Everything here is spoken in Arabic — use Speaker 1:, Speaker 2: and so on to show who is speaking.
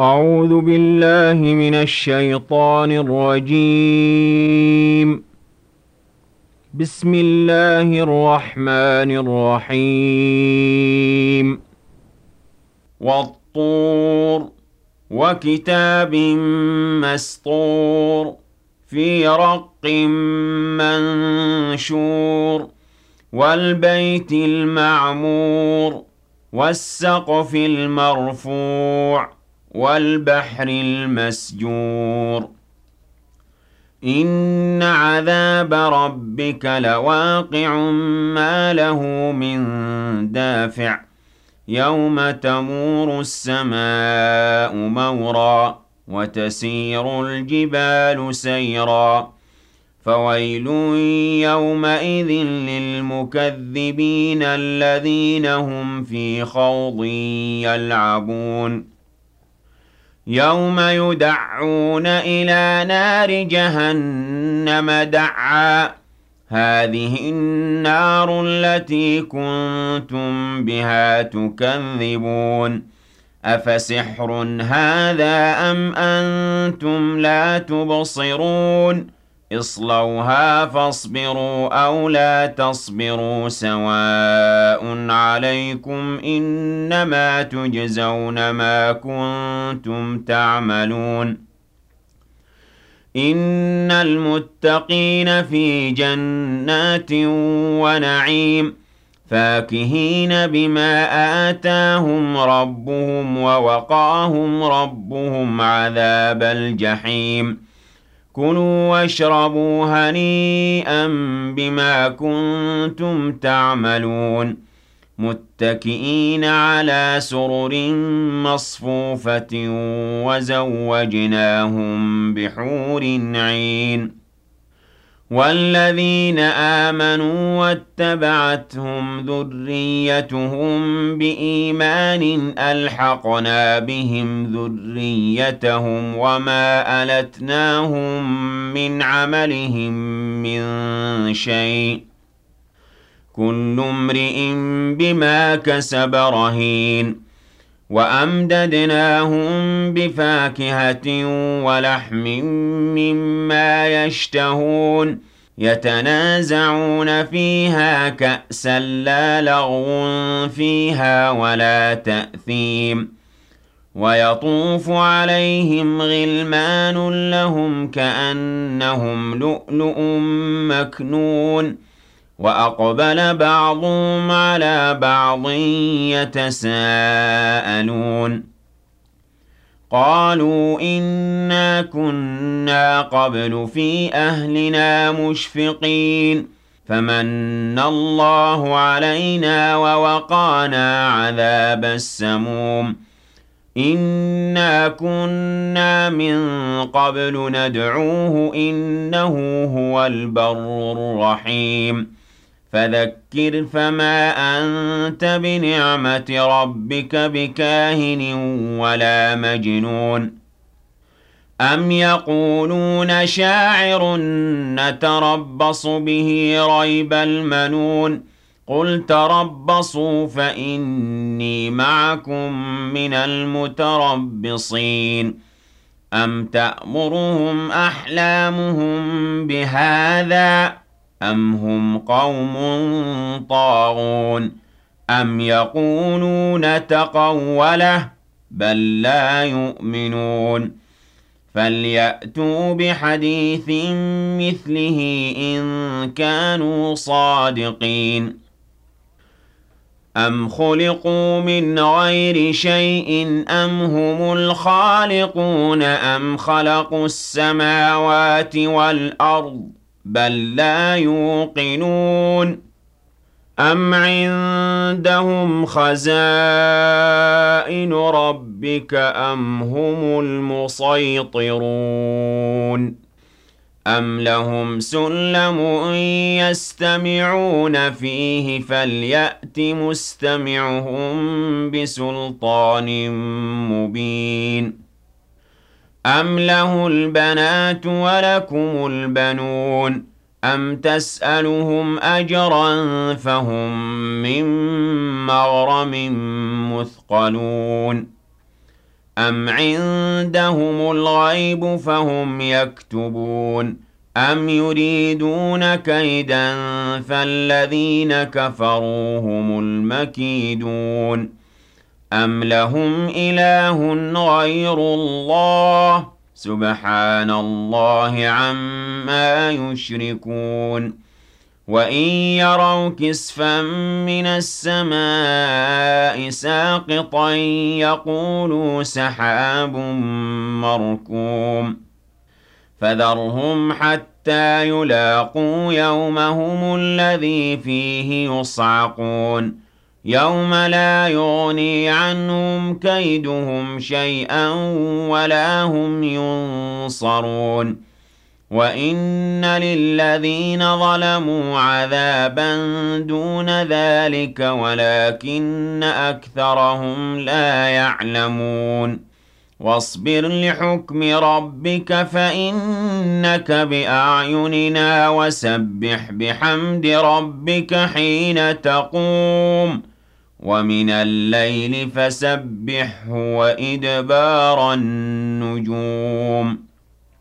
Speaker 1: أعوذ بالله من الشيطان الرجيم. بسم الله الرحمن الرحيم. والطور وكتاب مسطور في رق منشور والبيت المعمور والسقف المرفوع والبحر المسجور إن عذاب ربك لواقع ما له من دافع يوم تمور السماء مورا وتسير الجبال سيرا فويل يومئذ للمكذبين الذين هم في خوض يلعبون يوم يدعون إلى نار جهنم دعا هذه النار التي كنتم بها تكذبون أفسحر هذا أم أنتم لا تبصرون اصلوها فاصبروا أو لا تصبروا سواء عليكم إنما تجزون ما كنتم تعملون إن المتقين في جنات ونعيم فاكهين بما آتاهم ربهم ووقاهم ربهم عذاب الجحيم كلوا واشربوا هنيئا بما كنتم تعملون متكئين على سرر مصفوفة وزوجناهم بحور عين والذين آمنوا واتبعتهم ذريتهم بإيمان ألحقنا بهم ذريتهم وما ألتناهم من عملهم من شيء كل امرئ بما كسب رهين وأمددناهم بفاكهة ولحم مما يشتهون يتنازعون فيها كأسا لا لغو فيها ولا تأثيم ويطوف عليهم غلمان لهم كأنهم لؤلؤ مكنون وأقبل بعضهم على بعض يتساءلون قالوا إنا كنا قبل في أهلنا مشفقين فمن الله علينا ووقانا عذاب السموم إنا كنا من قبل ندعوه إنه هو البر الرحيم فذكر فما أنت بنعمة ربك بكاهن ولا مجنون أم يقولون شاعر نتربص به ريب المنون قل تربصوا فإني معكم من المتربصين أم تأمرهم أحلامهم بهذا أم هم قوم طاغون أم يقولون تقوله بل لا يؤمنون فليأتوا بحديث مثله إن كانوا صادقين أم خلقوا من غير شيء أم هم الخالقون أم خلقوا السماوات والأرض بل لا يوقنون أم عندهم خزائن ربك أم هم المسيطرون أم لهم سلم يستمعون فيه فليأت مستمعهم بسلطان مبين أم له البنات ولكم البنون أم تسألهم أجرا فهم من مغرم مثقلون أَمْ عِندَهُمُ الْغَيْبُ فَهُمْ يَكْتُبُونَ أَمْ يُرِيدُونَ كَيْدًا فَالَّذِينَ كَفَرُوا هُمُ الْمَكِيدُونَ أَمْ لَهُمْ إِلَٰهٌ غَيْرُ اللَّهِ سُبْحَانَ اللَّهِ عَمَّا يُشْرِكُونَ وَإِن يَرَوْا كِسْفًا مِّنَ السَّمَاءِ سَاقِطًا يَقُولُوا سَحَابٌ مَّرْكُومٌ فَذَرْهُمْ حَتَّىٰ يُلَاقُوا يَوْمَهُمُ الَّذِي فِيهِ يُصْعَقُونَ يَوْمَ لَا يُغْنِي عَنْهُمْ كَيْدُهُمْ شَيْئًا وَلَا هُمْ يُنصَرُونَ وَإِنَّ لِلَّذِينَ ظَلَمُوا عَذَابًا دُونَ ذَٰلِكَ وَلَٰكِنَّ أَكْثَرَهُمْ لَا يَعْلَمُونَ وَاصْبِرْ لِحُكْمِ رَبِّكَ فَإِنَّكَ بِأَعْيُنِنَا وَسَبِّحْ بِحَمْدِ رَبِّكَ حِينَ تَقُومُ وَمِنَ اللَّيْلِ فَسَبِّحْهُ وَإِدْبَارَ النُّجُومِ